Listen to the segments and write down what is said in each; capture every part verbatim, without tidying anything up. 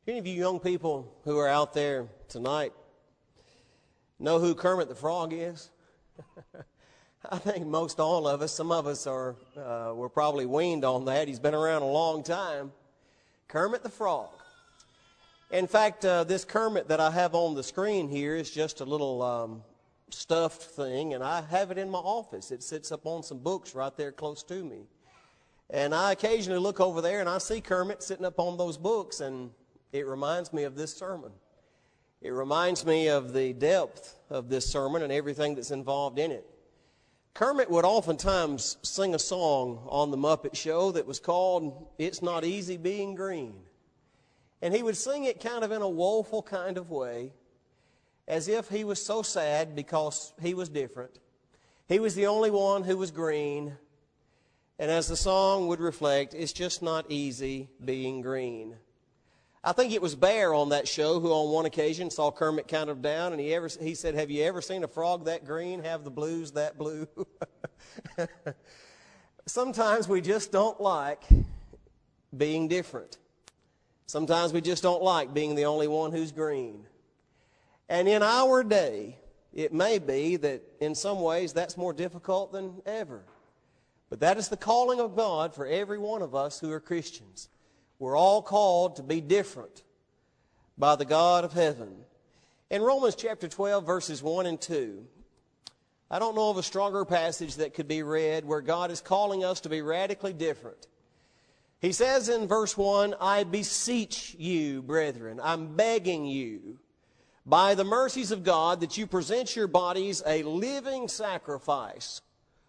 Any of you young people who are out there tonight know who Kermit the Frog is? I think most all of us, some of us are, uh, we're probably weaned on that. He's been around a long time. Kermit the Frog. In fact, uh, this Kermit that I have on the screen here is just a little um, stuffed thing, and I have it in my office. It sits up on some books right there close to me. And I occasionally look over there, and I see Kermit sitting up on those books, and it reminds me of this sermon. It reminds me of the depth of this sermon and everything that's involved in it. Kermit would oftentimes sing a song on the Muppet Show that was called "It's Not Easy Being Green." And he would sing it kind of in a woeful kind of way, as if he was so sad because he was different. He was the only one who was green. And as the song would reflect, it's just not easy being green. I think it was Bear on that show who on one occasion saw Kermit kind of down, and he ever he said, "Have you ever seen a frog that green have the blues that blue?" Sometimes we just don't like being different. Sometimes we just don't like being the only one who's green. And in our day, it may be that in some ways that's more difficult than ever. But that is the calling of God for every one of us who are Christians. We're all called to be different by the God of heaven. In Romans chapter twelve, verses one and two, I don't know of a stronger passage that could be read where God is calling us to be radically different. He says in verse one, "I beseech you, brethren," I'm begging you, "by the mercies of God, that you present your bodies a living sacrifice,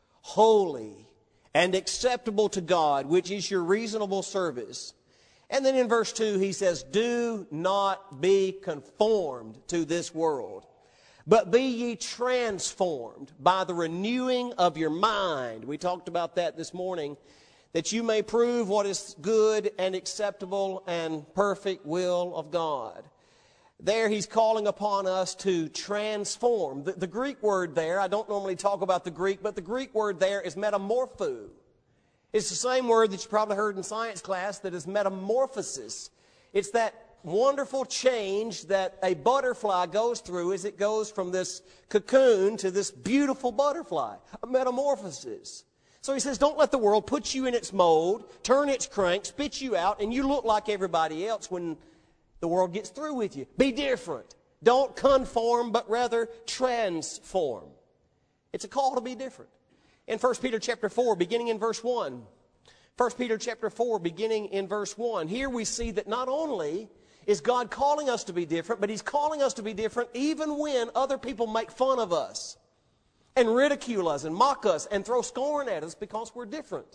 holy and acceptable to God, which is your reasonable service." And then in verse two, he says, "Do not be conformed to this world, but be ye transformed by the renewing of your mind." We talked about that this morning, that you may prove what is good and acceptable and perfect will of God. There he's calling upon us to transform. The, the Greek word there, I don't normally talk about the Greek, but the Greek word there is metamorpho. It's the same word that you probably heard in science class, that is metamorphosis. It's that wonderful change that a butterfly goes through as it goes from this cocoon to this beautiful butterfly, a metamorphosis. So he says, don't let the world put you in its mold, turn its crank, spit you out, and you look like everybody else when the world gets through with you. Be different. Don't conform, but rather transform. It's a call to be different. In First Peter chapter four, beginning in verse one. First Peter chapter four, beginning in verse one. Here we see that not only is God calling us to be different, but he's calling us to be different even when other people make fun of us and ridicule us and mock us and throw scorn at us because we're different.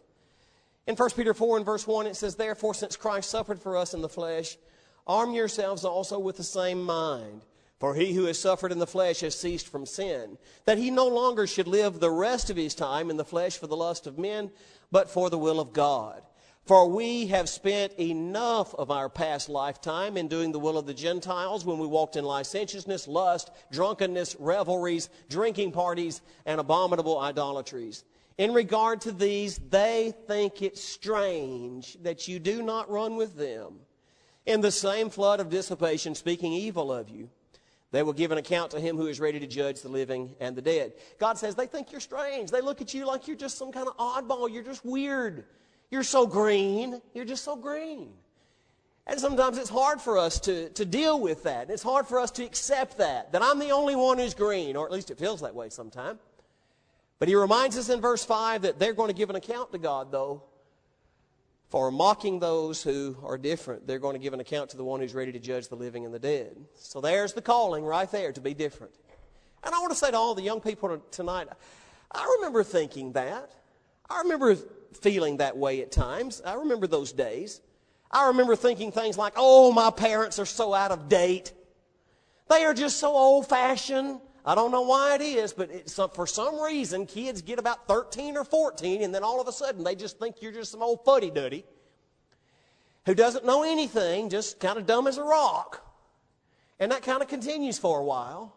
In First Peter four and verse one, it says, "Therefore, since Christ suffered for us in the flesh, arm yourselves also with the same mind. For he who has suffered in the flesh has ceased from sin, that he no longer should live the rest of his time in the flesh for the lust of men, but for the will of God. For we have spent enough of our past lifetime in doing the will of the Gentiles, when we walked in licentiousness, lust, drunkenness, revelries, drinking parties, and abominable idolatries. In regard to these, they think it strange that you do not run with them in the same flood of dissipation, speaking evil of you. They will give an account to him who is ready to judge the living and the dead." God says they think you're strange. They look at you like you're just some kind of oddball. You're just weird. You're so green. You're just so green. And sometimes it's hard for us to, to deal with that. It's hard for us to accept that, that I'm the only one who's green, or at least it feels that way sometimes. But he reminds us in verse five that they're going to give an account to God, though, for mocking those who are different. They're going to give an account to the one who's ready to judge the living and the dead. So there's the calling right there, to be different. And I want to say to all the young people tonight, I remember thinking that. I remember feeling that way at times. I remember those days. I remember thinking things like, "Oh, my parents are so out of date. They are just so old-fashioned." I don't know why it is, but it's, for some reason, kids get about thirteen or fourteen, and then all of a sudden they just think you're just some old fuddy-duddy who doesn't know anything, just kind of dumb as a rock. And that kind of continues for a while.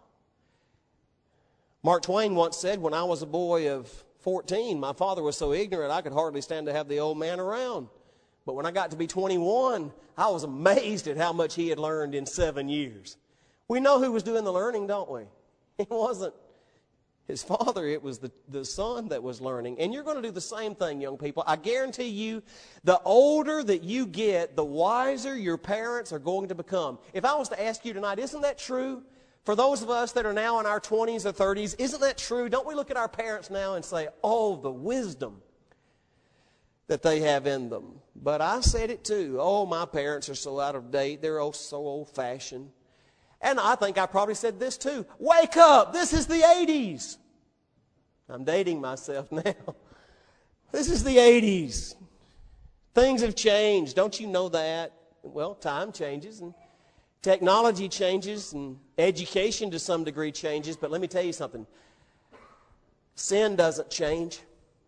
Mark Twain once said, "When I was a boy of fourteen, my father was so ignorant I could hardly stand to have the old man around. But when I got to be twenty-one, I was amazed at how much he had learned in seven years. We know who was doing the learning, don't we? It wasn't his father, it was the, the son that was learning. And you're going to do the same thing, young people. I guarantee you, the older that you get, the wiser your parents are going to become. If I was to ask you tonight, isn't that true? For those of us that are now in our twenties or thirties, isn't that true? Don't we look at our parents now and say, oh, the wisdom that they have in them? But I said it too. Oh, my parents are so out of date. They're oh, so old-fashioned. And I think I probably said this too. Wake up! This is the eighties. I'm dating myself now. This is the eighties. Things have changed. Don't you know that? Well, time changes and technology changes and education to some degree changes. But let me tell you something. Sin doesn't change.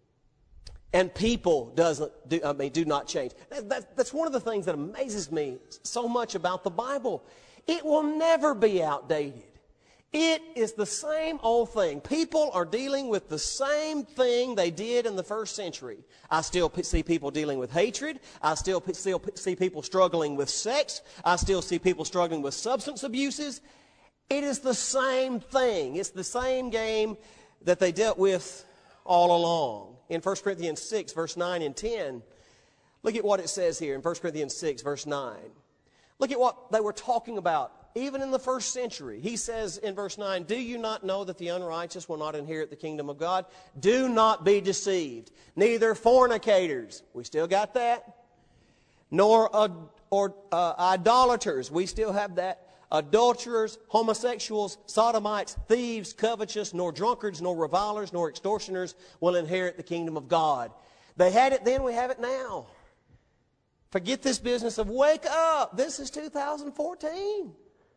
And people doesn't do, I mean, do not change. That, that, that's one of the things that amazes me so much about the Bible. It will never be outdated. It is the same old thing. People are dealing with the same thing they did in the first century. I still see people dealing with hatred. I still, still see people struggling with sex. I still see people struggling with substance abuses. It is the same thing. It's the same game that they dealt with all along. In First Corinthians six, verse nine and ten, look at what it says here in First Corinthians six, verse nine. Look at what they were talking about, even in the first century. He says in verse nine, do you not know that the unrighteous will not inherit the kingdom of God? Do not be deceived. Neither fornicators, we still got that, nor uh, or uh, idolaters, we still have that, adulterers, homosexuals, sodomites, thieves, covetous, nor drunkards, nor revilers, nor extortioners will inherit the kingdom of God. They had it then, we have it now. Forget this business of wake up. This is two thousand fourteen.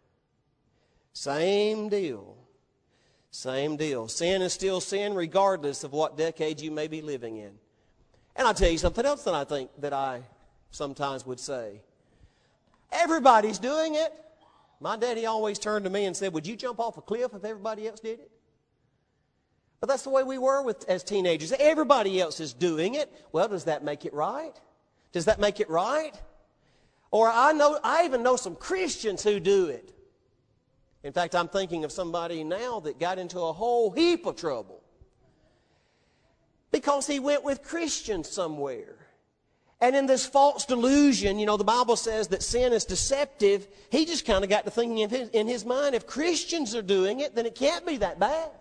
Same deal. Same deal. Sin is still sin regardless of what decade you may be living in. And I'll tell you something else that I think that I sometimes would say. Everybody's doing it. My daddy always turned to me and said, would you jump off a cliff if everybody else did it? But that's the way we were with as teenagers. Everybody else is doing it. Well, does that make it right? Does that make it right? Or I know, I even know some Christians who do it. In fact, I'm thinking of somebody now that got into a whole heap of trouble because he went with Christians somewhere. And in this false delusion, you know, the Bible says that sin is deceptive. He just kind of got to thinking in his, in his mind, if Christians are doing it, then it can't be that bad.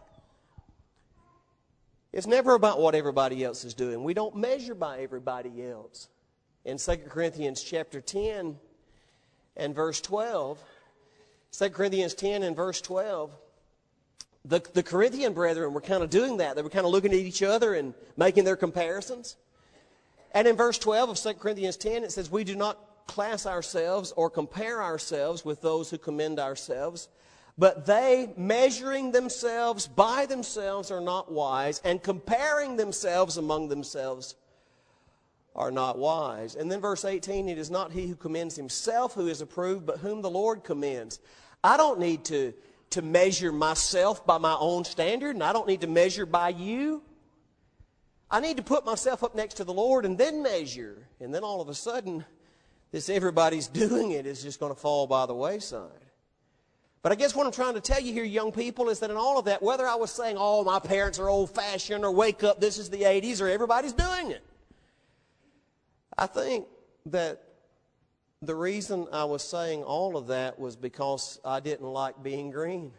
It's never about what everybody else is doing. We don't measure by everybody else. In Second Corinthians chapter ten and verse twelve, Second Corinthians ten and verse twelve, the, the Corinthian brethren were kind of doing that. They were kind of looking at each other and making their comparisons. And in verse twelve of Second Corinthians ten, it says, we do not class ourselves or compare ourselves with those who commend ourselves, but they, measuring themselves by themselves, are not wise, and comparing themselves among themselves are not wise. And then verse eighteen, it is not he who commends himself who is approved, but whom the Lord commends. I don't need to, to measure myself by my own standard, and I don't need to measure by you. I need to put myself up next to the Lord and then measure. And then all of a sudden, this everybody's doing it is just going to fall by the wayside. But I guess what I'm trying to tell you here, young people, is that in all of that, whether I was saying, oh, my parents are old-fashioned, or wake up, this is the eighties, or everybody's doing it, I think that the reason I was saying all of that was because I didn't like being green.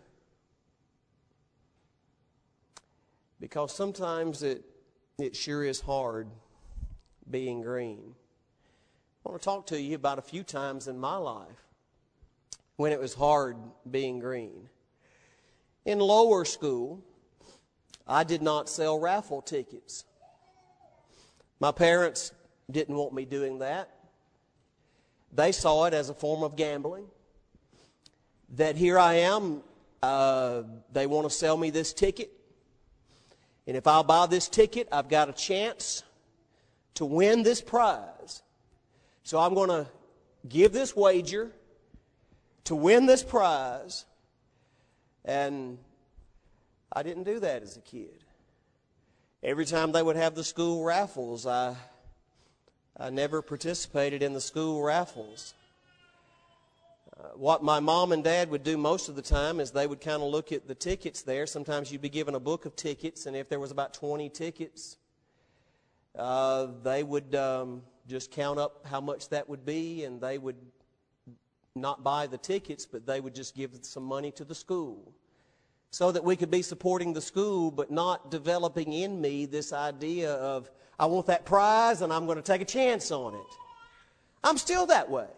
Because sometimes it, it sure is hard being green. I want to talk to you about a few times in my life when it was hard being green. In lower school, I did not sell raffle tickets. My parents didn't want me doing that. They saw it as a form of gambling. That here I am, uh, they want to sell me this ticket. And if I'll buy this ticket, I've got a chance to win this prize. So I'm going to give this wager to win this prize. And I didn't do that as a kid. Every time they would have the school raffles, I I never participated in the school raffles. Uh, what my mom and dad would do most of the time is they would kind of look at the tickets there. Sometimes you'd be given a book of tickets, and if there was about twenty tickets, uh, they would um, just count up how much that would be, and they would not buy the tickets, but they would just give some money to the school so that we could be supporting the school, but not developing in me this idea of, I want that prize and I'm going to take a chance on it. I'm still that way.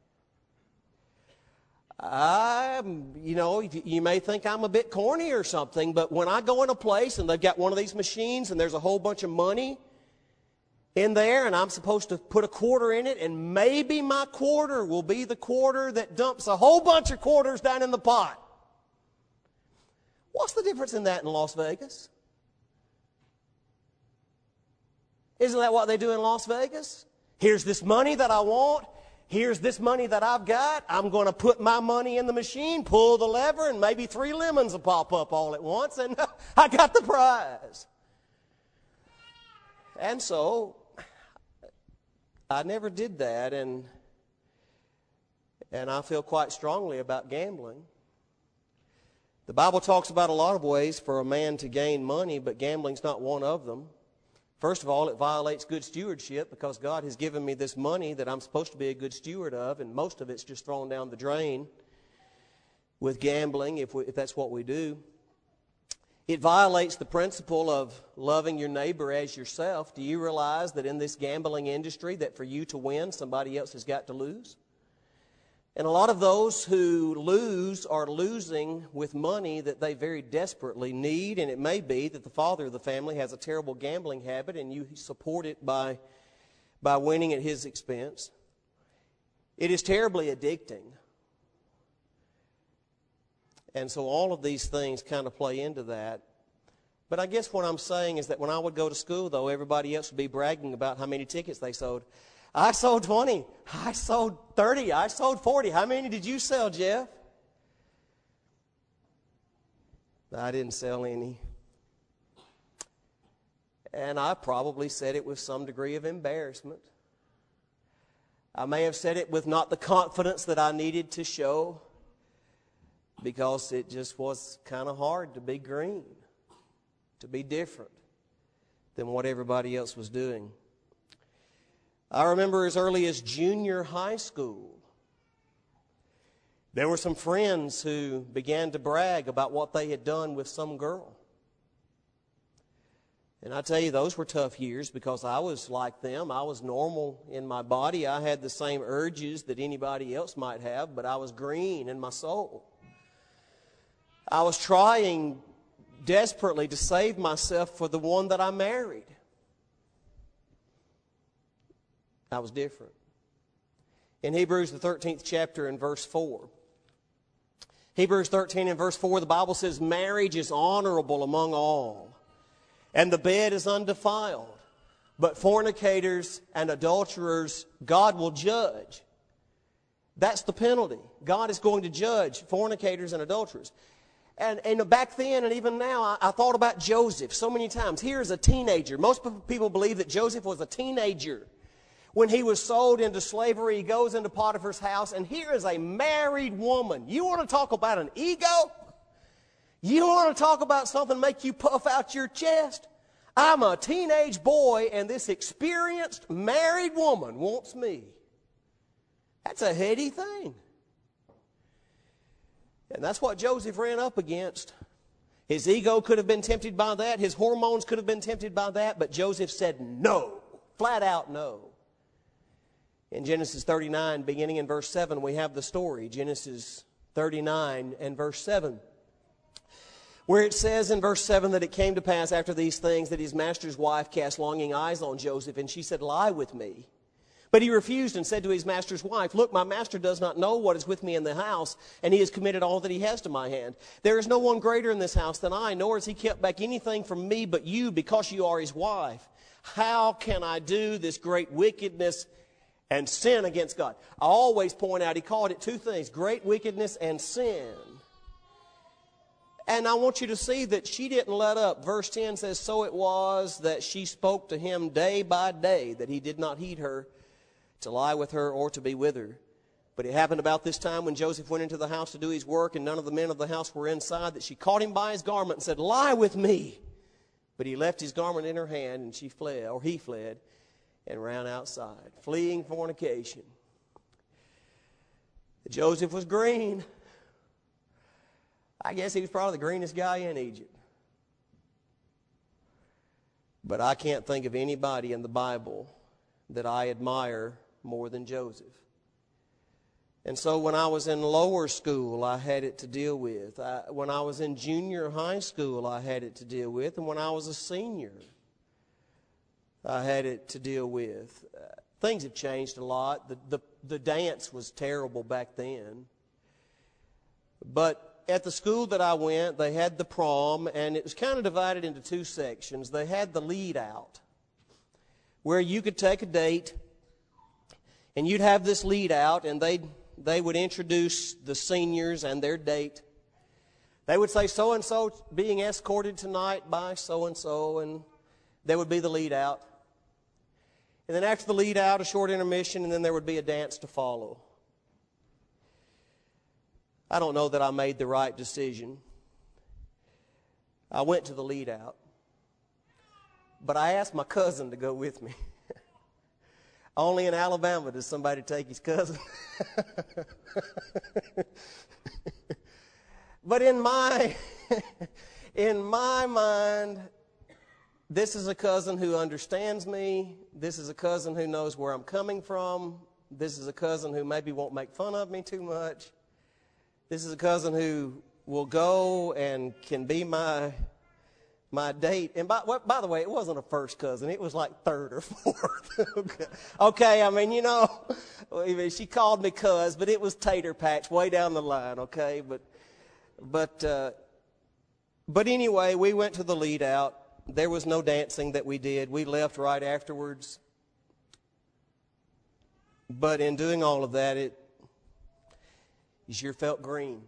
I, you know, you may think I'm a bit corny or something, but when I go in a place and they've got one of these machines and there's a whole bunch of money in there and I'm supposed to put a quarter in it, and maybe my quarter will be the quarter that dumps a whole bunch of quarters down in the pot. What's the difference in that in Las Vegas? Isn't that what they do in Las Vegas? Here's this money that I want. Here's this money that I've got. I'm going to put my money in the machine, pull the lever, and maybe three lemons will pop up all at once, and I got the prize. And so, I never did that, and, and I feel quite strongly about gambling. The Bible talks about a lot of ways for a man to gain money, but gambling's not one of them. First of all, it violates good stewardship because God has given me this money that I'm supposed to be a good steward of, and most of it's just thrown down the drain with gambling, if, we, if that's what we do. It violates the principle of loving your neighbor as yourself. Do you realize that in this gambling industry that for you to win, somebody else has got to lose? And a lot of those who lose are losing with money that they very desperately need, and it may be that the father of the family has a terrible gambling habit and you support it by, by winning at his expense. It is terribly addicting. And so all of these things kind of play into that. But I guess what I'm saying is that when I would go to school, though, everybody else would be bragging about how many tickets they sold. I sold twenty. I sold thirty. I sold forty. How many did you sell, Jeff? I didn't sell any. And I probably said it with some degree of embarrassment. I may have said it with not the confidence that I needed to show, because it just was kind of hard to be green, to be different than what everybody else was doing. I remember as early as junior high school, there were some friends who began to brag about what they had done with some girl. And I tell you, those were tough years because I was like them. I was normal in my body. I had the same urges that anybody else might have, but I was green in my soul. I was trying desperately to save myself for the one that I married. I was different. In Hebrews, the thirteenth chapter and verse four, Hebrews thirteen and verse four, the Bible says, marriage is honorable among all, and the bed is undefiled. But fornicators and adulterers God will judge. That's the penalty. God is going to judge fornicators and adulterers. And, and back then and even now, I, I thought about Joseph so many times. Here's a teenager. Most people believe that Joseph was a teenager when he was sold into slavery. He goes into Potiphar's house, and here is a married woman. You want to talk about an ego? You want to talk about something make you puff out your chest? I'm a teenage boy, and this experienced married woman wants me. That's a heady thing. And that's what Joseph ran up against. His ego could have been tempted by that. His hormones could have been tempted by that. But Joseph said no. Flat out no. In Genesis thirty-nine, beginning in verse seven, we have the story. Genesis thirty-nine and verse seven. Where it says in verse seven that it came to pass after these things that his master's wife cast longing eyes on Joseph, and she said, lie with me. But he refused and said to his master's wife, look, my master does not know what is with me in the house, and he has committed all that he has to my hand. There is no one greater in this house than I, nor has he kept back anything from me but you, because you are his wife. How can I do this great wickedness and sin against God? I always point out, he called it two things, great wickedness and sin. And I want you to see that she didn't let up. Verse ten says, so it was that she spoke to him day by day, that he did not heed her, to lie with her or to be with her. But it happened about this time when Joseph went into the house to do his work, and none of the men of the house were inside, that she caught him by his garment and said, lie with me. But he left his garment in her hand, and she fled, or he fled, and ran outside, fleeing fornication. Joseph was green. I guess he was probably the greenest guy in Egypt. But I can't think of anybody in the Bible that I admire more than Joseph. And so when I was in lower school, I had it to deal with. I, when I was in junior high school, I had it to deal with. And when I was a senior, I had it to deal with. Uh, things have changed a lot. The, the, the dance was terrible back then. But at the school that I went, they had the prom, and it was kind of divided into two sections. They had the lead out, where you could take a date, and you'd have this lead out, and they'd they would introduce the seniors and their date. They would say, so-and-so being escorted tonight by so-and-so, and there would be the lead out. And then after the lead out, a short intermission, and then there would be a dance to follow. I don't know that I made the right decision. I went to the lead out. But I asked my cousin to go with me. Only in Alabama does somebody take his cousin. But in my, in my mind, this is a cousin who understands me. This is a cousin who knows where I'm coming from. This is a cousin who maybe won't make fun of me too much. This is a cousin who will go and can be my my date. And by, by the way, it wasn't a first cousin. It was like third or fourth. okay. okay, I mean, you know, she called me cuz, but it was tater patch way down the line, okay? But, but, uh, but anyway, we went to the lead out. There was no dancing that we did. We left right afterwards. But in doing all of that, it you sure felt green.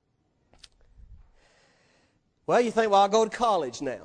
Well, you think, well, I'll go to college now.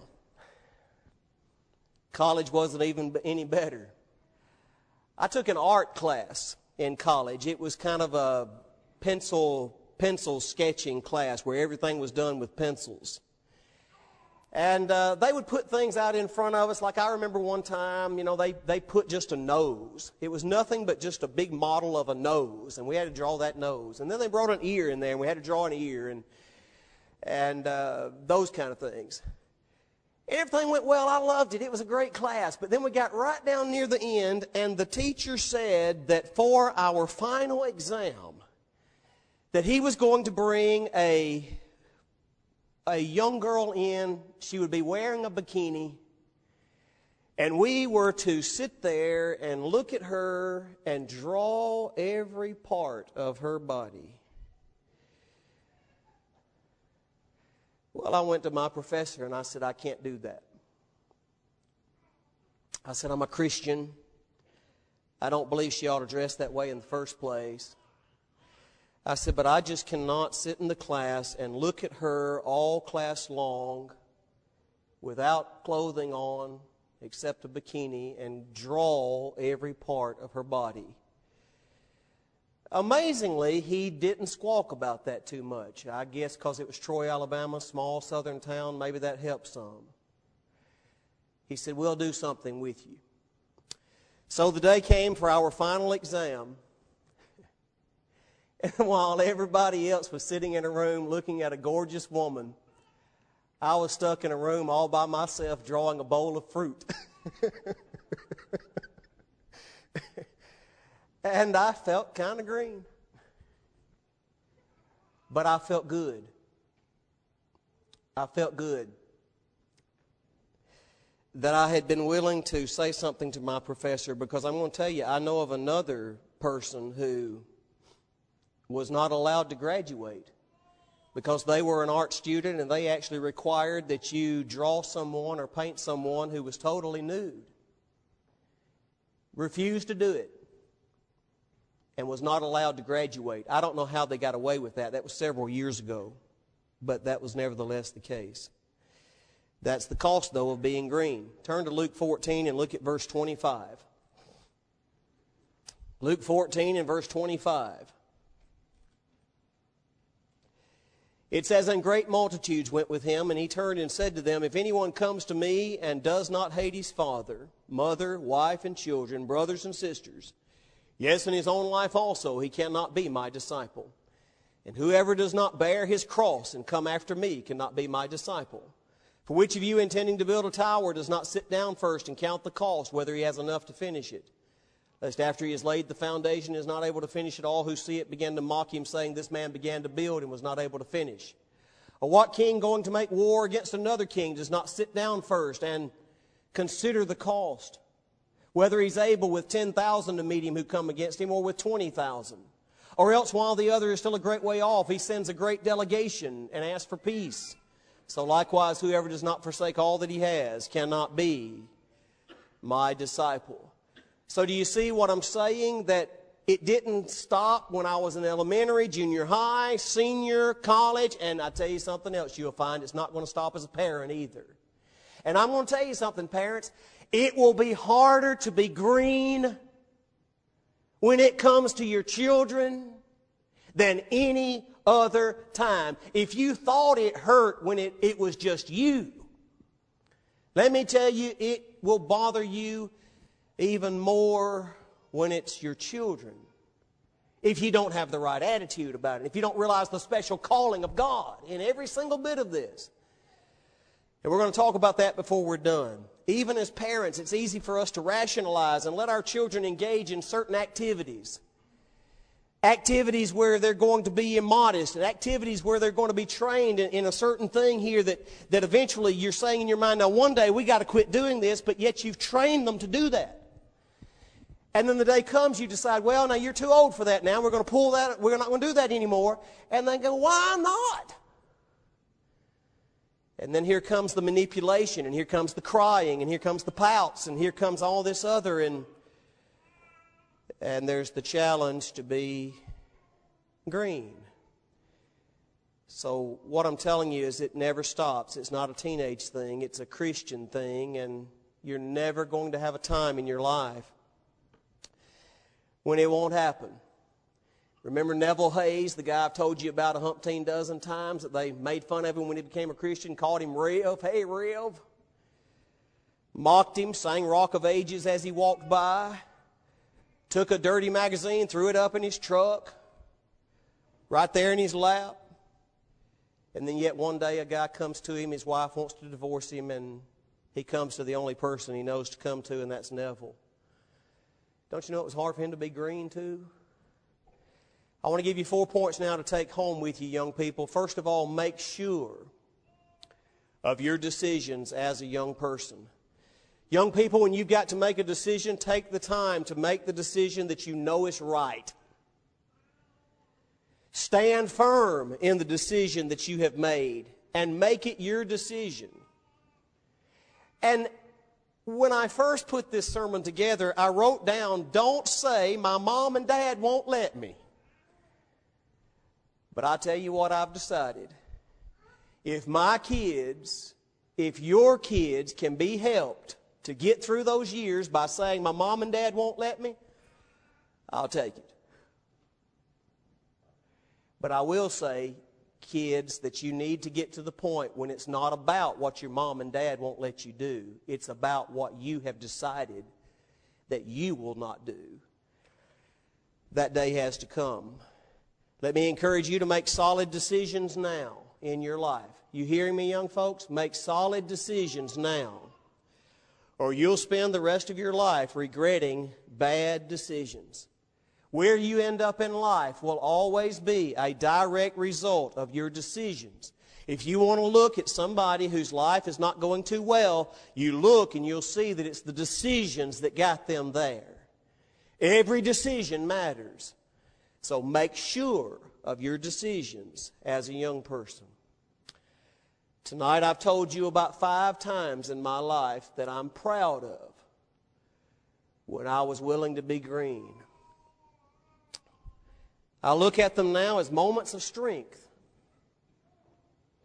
College wasn't even any better. I took an art class in college. It was kind of a pencil pencil sketching class where everything was done with pencils. And uh, they would put things out in front of us. Like I remember one time, you know, they, they put just a nose. It was nothing but just a big model of a nose, and we had to draw that nose. And then they brought an ear in there, and we had to draw an ear, and and uh, those kind of things. Everything went well. I loved it. It was a great class. But then we got right down near the end, and the teacher said that for our final exam, that he was going to bring a a young girl in. She would be wearing a bikini, and we were to sit there and look at her and draw every part of her body. Well, I went to my professor and I said, I can't do that. I said, I'm a Christian. I don't believe she ought to dress that way in the first place. I said, but I just cannot sit in the class and look at her all class long without clothing on except a bikini and draw every part of her body. Amazingly, he didn't squawk about that too much. I guess because it was Troy, Alabama, small southern town, maybe that helped some. He said, we'll do something with you. So the day came for our final exam. And while everybody else was sitting in a room looking at a gorgeous woman, I was stuck in a room all by myself drawing a bowl of fruit. And I felt kind of green. But I felt good. I felt good that I had been willing to say something to my professor, because I'm going to tell you, I know of another person who was not allowed to graduate because they were an art student and they actually required that you draw someone or paint someone who was totally nude. Refused to do it. And was not allowed to graduate. I don't know how they got away with that. That was several years ago. but that was nevertheless the case. That's the cost, though, of being green. Turn to Luke fourteen and look at verse twenty-five. Luke fourteen and verse twenty-five. It says, "And great multitudes went with him, and he turned and said to them, If anyone comes to me and does not hate his father, mother, wife, and children, brothers and sisters, yes, and his own life also, he cannot be my disciple. And whoever does not bear his cross and come after me cannot be my disciple. For which of you intending to build a tower does not sit down first and count the cost, whether he has enough to finish it? Lest after he has laid the foundation and is not able to finish it, all who see it begin to mock him, saying, This man began to build and was not able to finish. Or what king going to make war against another king does not sit down first and consider the cost, whether he's able with ten thousand to meet him who come against him, or with twenty thousand? Or else, while the other is still a great way off, he sends a great delegation and asks for peace. So likewise, whoever does not forsake all that he has cannot be my disciple." So do you see what I'm saying? That it didn't stop when I was in elementary, junior high, senior, college, and I tell you something else you'll find it's not going to stop as a parent either. And I'm going to tell you something, parents. It will be harder to be green when it comes to your children than any other time. If you thought it hurt when it, it was just you, let me tell you, it will bother you even more when it's your children, if you don't have the right attitude about it, if you don't realize the special calling of God in every single bit of this. And we're going to talk about that before we're done. Even as parents, it's easy for us to rationalize and let our children engage in certain activities. Activities where they're going to be immodest, and activities where they're going to be trained in, in a certain thing here that, that eventually you're saying in your mind, now one day we got to quit doing this, but yet you've trained them to do that. And then the day comes, you decide, well, now you're too old for that now. We're going to pull that, we're not going to do that anymore. And they go, why not? And then here comes the manipulation, and here comes the crying, and here comes the pouts, and here comes all this other, and and there's the challenge to be green. So what I'm telling you is it never stops. It's not a teenage thing. It's a Christian thing, and you're never going to have a time in your life when it won't happen. Remember Neville Hayes, the guy I've told you about a umpteen dozen times, that they made fun of him when he became a Christian, called him Rev. Hey, Rev. Mocked him, sang Rock of Ages as he walked by. Took a dirty magazine, threw it up in his truck, right there in his lap. And then yet one day a guy comes to him, his wife wants to divorce him, and he comes to the only person he knows to come to, and that's Neville. Don't you know it was hard for him to be green too? I want to give you four points now to take home with you, young people. First of all, make sure of your decisions as a young person. Young people, when you've got to make a decision, take the time to make the decision that you know is right. Stand firm in the decision that you have made and make it your decision. And when I first put this sermon together, I wrote down, don't say, my mom and dad won't let me. But I tell you what I've decided. If my kids, if your kids can be helped to get through those years by saying, my mom and dad won't let me, I'll take it. But I will say, kids, that you need to get to the point when it's not about what your mom and dad won't let you do. It's about what you have decided that you will not do. That day has to come. Let me encourage you to make solid decisions now in your life. You hearing me, young folks? Make solid decisions now, or you'll spend the rest of your life regretting bad decisions. Where you end up in life will always be a direct result of your decisions. If you want to look at somebody whose life is not going too well, you look and you'll see that it's the decisions that got them there. Every decision matters. So make sure of your decisions as a young person. Tonight I've told you about five times in my life that I'm proud of when I was willing to be green. I look at them now as moments of strength.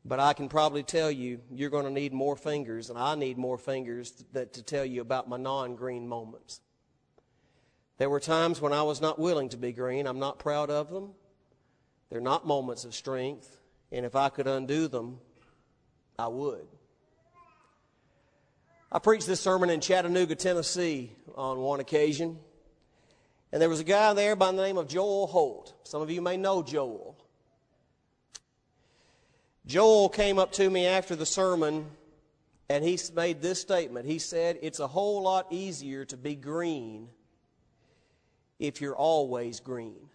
But I can probably tell you, you're going to need more fingers, and I need more fingers to, to tell you about my non-green moments. There were times when I was not willing to be green. I'm not proud of them. They're not moments of strength. And if I could undo them, I would. I preached this sermon in Chattanooga, Tennessee on one occasion. And there was a guy there by the name of Joel Holt. Some of you may know Joel. Joel came up to me after the sermon, and he made this statement. He said, "It's a whole lot easier to be green if you're always green."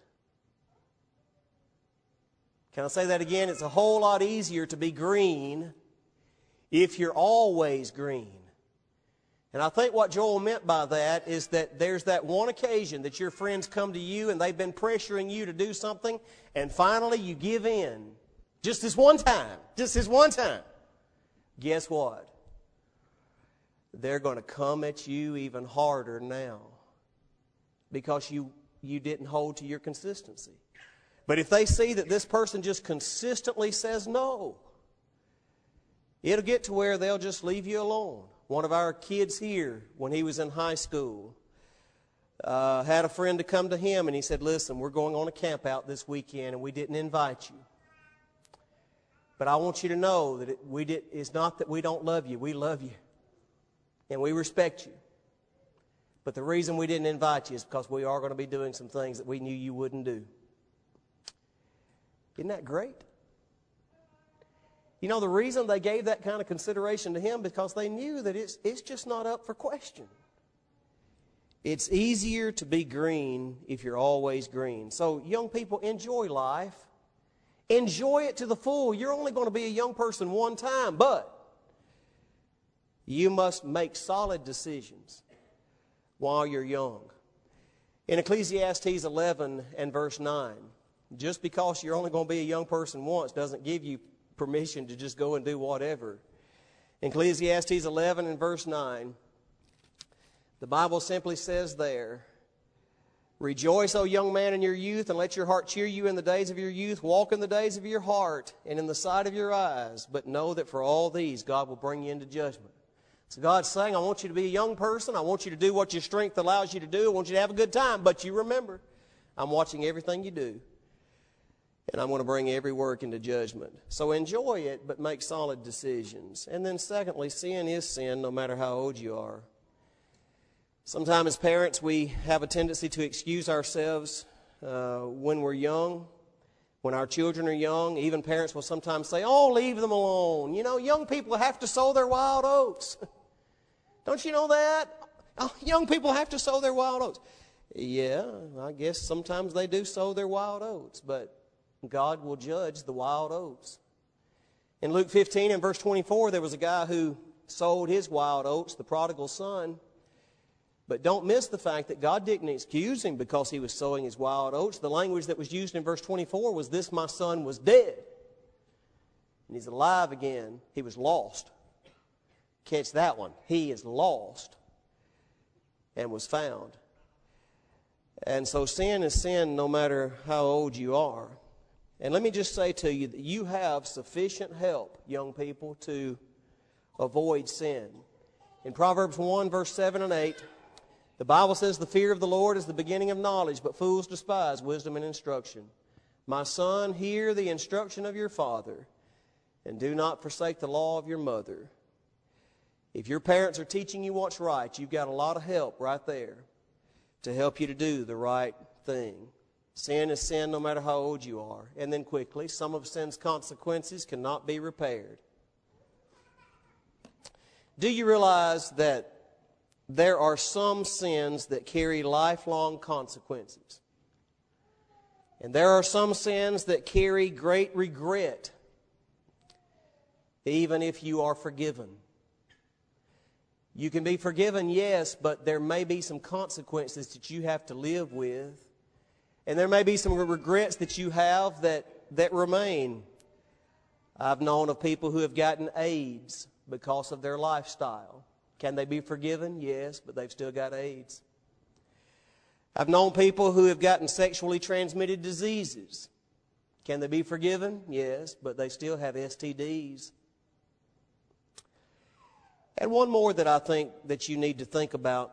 Can I say that again? It's a whole lot easier to be green if you're always green. And I think what Joel meant by that is that there's that one occasion that your friends come to you and they've been pressuring you to do something, and finally you give in. Just this one time. Just this one time. Guess what? They're going to come at you even harder now because you, you didn't hold to your consistency. But if they see that this person just consistently says no, it'll get to where they'll just leave you alone. One of our kids here, when he was in high school, uh, had a friend to come to him, and he said, "Listen, we're going on a camp out this weekend, and we didn't invite you. But I want you to know that it, we did, it's not that we don't love you. We love you, and we respect you. But the reason we didn't invite you is because we are going to be doing some things that we knew you wouldn't do." Isn't that great? You know, the reason they gave that kind of consideration to him because they knew that it's, it's just not up for question. It's easier to be green if you're always green. So, young people, enjoy life. Enjoy it to the full. You're only going to be a young person one time, but you must make solid decisions while you're young. In Ecclesiastes eleven and verse nine, just because you're only going to be a young person once doesn't give you permission to just go and do whatever. In Ecclesiastes eleven and verse nine, the Bible simply says there, "Rejoice, O young man, in your youth, and let your heart cheer you in the days of your youth. Walk in the days of your heart and in the sight of your eyes. But know that for all these God will bring you into judgment." So God's saying, I want you to be a young person. I want you to do what your strength allows you to do. I want you to have a good time. But you remember, I'm watching everything you do. And I'm going to bring every work into judgment. So enjoy it, but make solid decisions. And then secondly, sin is sin no matter how old you are. Sometimes as parents, we have a tendency to excuse ourselves uh, when we're young, when our children are young. Even parents will sometimes say, "Oh, leave them alone. You know, young people have to sow their wild oats." Don't you know that? Oh, young people have to sow their wild oats. Yeah, I guess sometimes they do sow their wild oats, but God will judge the wild oats. In Luke fifteen and verse twenty-four, there was a guy who sowed his wild oats, the prodigal son. But don't miss the fact that God didn't excuse him because he was sowing his wild oats. The language that was used in verse twenty-four was, "This my son was dead, and he's alive again. He was lost." Catch that one. He is lost and was found. And so sin is sin no matter how old you are. And let me just say to you that you have sufficient help, young people, to avoid sin. In Proverbs one, verse seven and eight, the Bible says, "The fear of the Lord is the beginning of knowledge, but fools despise wisdom and instruction. My son, hear the instruction of your father, and do not forsake the law of your mother." If your parents are teaching you what's right, you've got a lot of help right there to help you to do the right thing. Sin is sin no matter how old you are. And then quickly, some of sin's consequences cannot be repaired. Do you realize that there are some sins that carry lifelong consequences? And there are some sins that carry great regret, even if you are forgiven. You can be forgiven, yes, but there may be some consequences that you have to live with. And there may be some regrets that you have that, that remain. I've known of people who have gotten AIDS because of their lifestyle. Can they be forgiven? Yes, but they've still got AIDS. I've known people who have gotten sexually transmitted diseases. Can they be forgiven? Yes, but they still have S T Ds. And one more that I think that you need to think about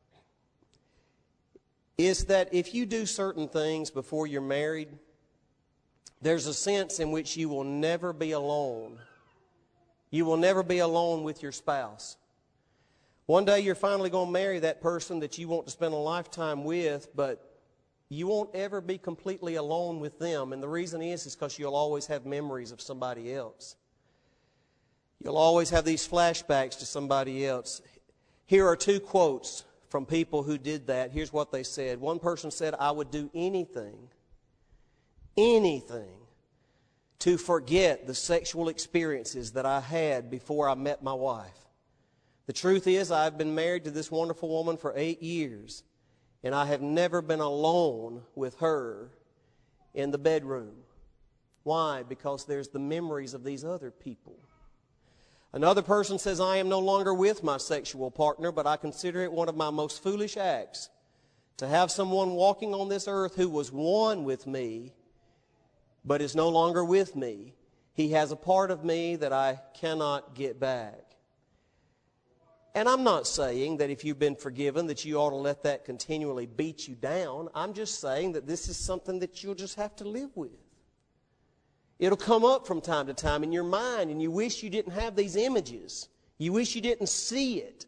is that if you do certain things before you're married, there's a sense in which you will never be alone. You will never be alone with your spouse. One day you're finally going to marry that person that you want to spend a lifetime with, but you won't ever be completely alone with them. And the reason is, is because you'll always have memories of somebody else. You'll always have these flashbacks to somebody else. Here are two quotes from people who did that. Here's what they said. One person said, "I would do anything, anything to forget the sexual experiences that I had before I met my wife. The truth is, I've been married to this wonderful woman for eight years, and I have never been alone with her in the bedroom." Why? Because there's the memories of these other people. Another person says, "I am no longer with my sexual partner, but I consider it one of my most foolish acts to have someone walking on this earth who was one with me, but is no longer with me. He has a part of me that I cannot get back." And I'm not saying that if you've been forgiven that you ought to let that continually beat you down. I'm just saying that this is something that you'll just have to live with. It'll come up from time to time in your mind, and you wish you didn't have these images. You wish you didn't see it.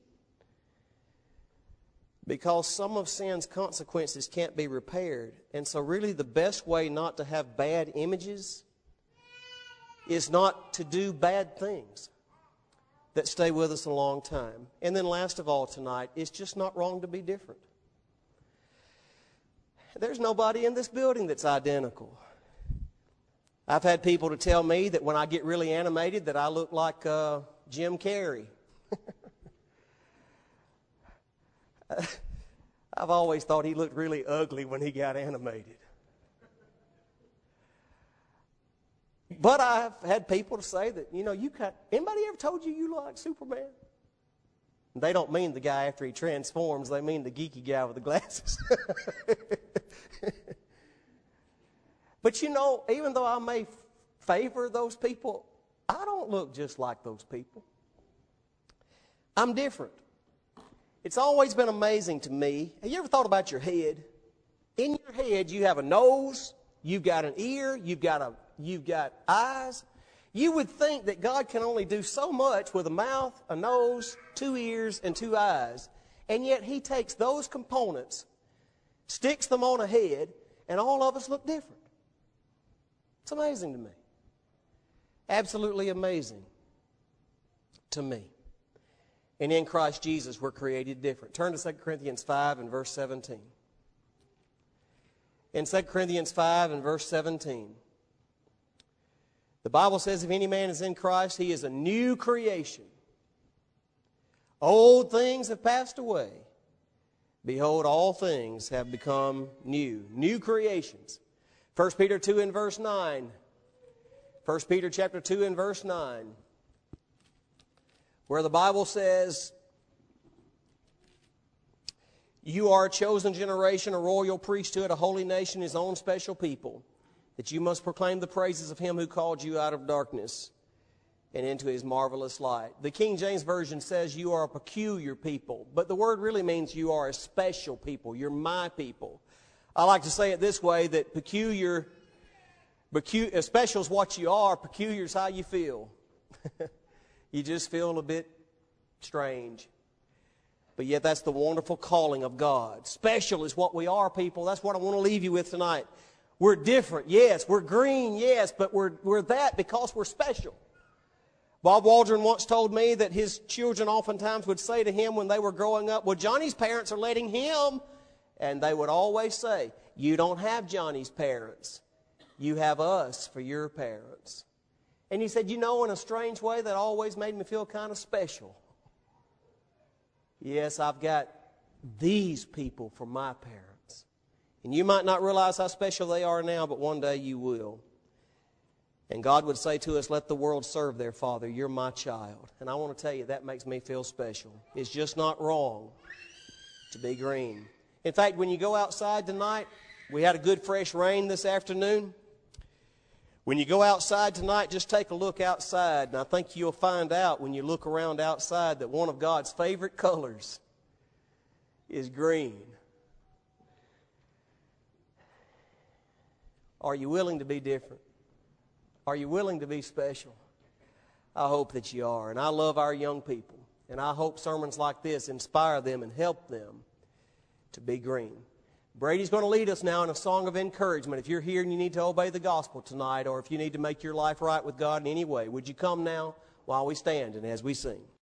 Because some of sin's consequences can't be repaired. And so really the best way not to have bad images is not to do bad things that stay with us a long time. And then last of all tonight, it's just not wrong to be different. There's nobody in this building that's identical. I've had people to tell me that when I get really animated that I look like uh, Jim Carrey. I've always thought he looked really ugly when he got animated. But I've had people to say that, you know, you got, anybody ever told you you look like Superman? And they don't mean the guy after he transforms. They mean the geeky guy with the glasses. But you know, even though I may favor those people, I don't look just like those people. I'm different. It's always been amazing to me. Have you ever thought about your head? In your head, you have a nose, you've got an ear, you've got a, you've got eyes. You would think that God can only do so much with a mouth, a nose, two ears, and two eyes. And yet He takes those components, sticks them on a head, and all of us look different. It's amazing to me. Absolutely amazing to me. And in Christ Jesus, we're created different. Turn to Second Corinthians five and verse seventeen. In Second Corinthians five and verse seventeen, the Bible says, "If any man is in Christ, he is a new creation. Old things have passed away. Behold, all things have become new." New creations. First Peter two and verse nine. First Peter chapter two and verse nine. Where the Bible says, "You are a chosen generation, a royal priesthood, a holy nation, His own special people, that you must proclaim the praises of Him who called you out of darkness and into His marvelous light." The King James Version says you are a peculiar people, but the word really means you are a special people. You're my people. I like to say it this way, that peculiar, peculiar special is what you are, peculiar is how you feel. You just feel a bit strange. But yet that's the wonderful calling of God. Special is what we are, people. That's what I want to leave you with tonight. We're different, yes. We're green, yes. But we're, we're that because we're special. Bob Waldron once told me that his children oftentimes would say to him when they were growing up, "Well, Johnny's parents are letting him." And they would always say, "You don't have Johnny's parents. You have us for your parents." And he said, you know, in a strange way, that always made me feel kind of special. Yes, I've got these people for my parents. And you might not realize how special they are now, but one day you will. And God would say to us, "Let the world serve their Father. You're my child." And I want to tell you, that makes me feel special. It's just not wrong to be green. In fact, when you go outside tonight, we had a good fresh rain this afternoon. When you go outside tonight, just take a look outside, and I think you'll find out when you look around outside that one of God's favorite colors is green. Are you willing to be different? Are you willing to be special? I hope that you are. And I love our young people. And I hope sermons like this inspire them and help them to be green. Brady's going to lead us now in a song of encouragement. If you're here and you need to obey the gospel tonight, or if you need to make your life right with God in any way, would you come now while we stand and as we sing?